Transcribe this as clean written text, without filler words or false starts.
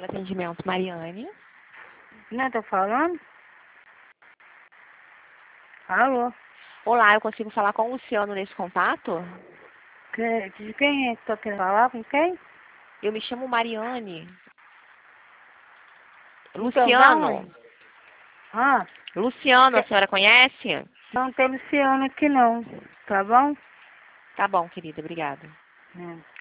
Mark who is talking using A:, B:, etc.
A: Atendimento, Mariane.
B: Não, tô falando? Alô?
A: Olá, eu consigo falar com o Luciano nesse contato?
B: De quem é que tô querendo falar? Com quem?
A: Eu me chamo Mariane.
B: Então, da
A: Luciano.
B: onde? Ah,
A: Luciano, a senhora conhece?
B: não tem Luciano aqui não, tá bom?
A: Tá bom, querida, obrigada.
B: É.